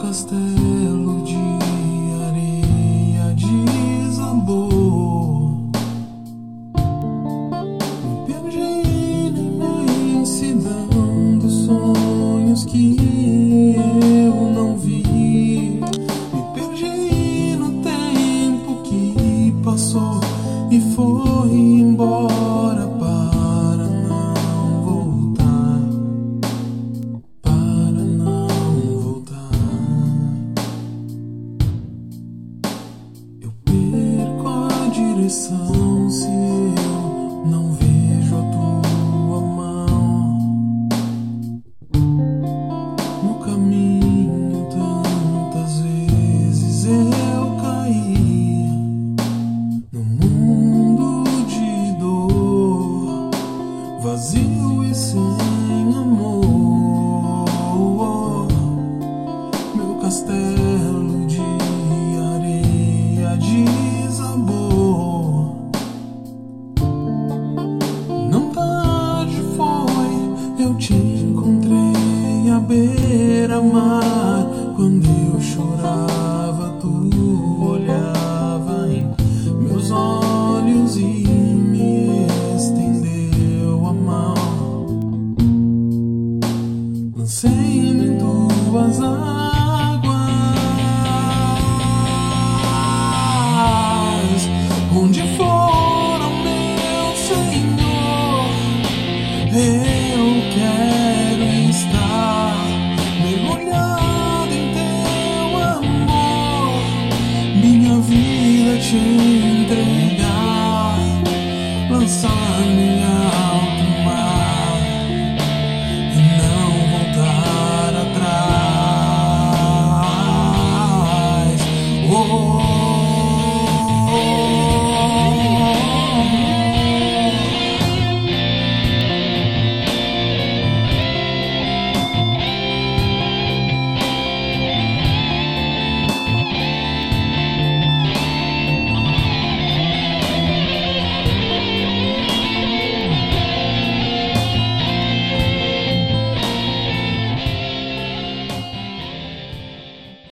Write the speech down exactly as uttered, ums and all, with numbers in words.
castelo de areia desabou. Me perdi na imensidão dos sonhos que eu não vi. Me perdi no tempo que passou e foi embora para não voltar, para não voltar. Eu perco a direção se eu não vejo a tua mão. No caminho tantas vezes eu caí, no mundo de dor, vazio e sem amor. Meu castelo de areia desabou. Não tarde foi, eu te encontrei à beira-mar. Quando eu chorava, tu olhava em meus olhos e me estendeu a mão. Lancei-me em tuas águas, onde foram, meu Senhor. Eu quero estar mergulhado em teu amor, minha vida te entregar, lançar minha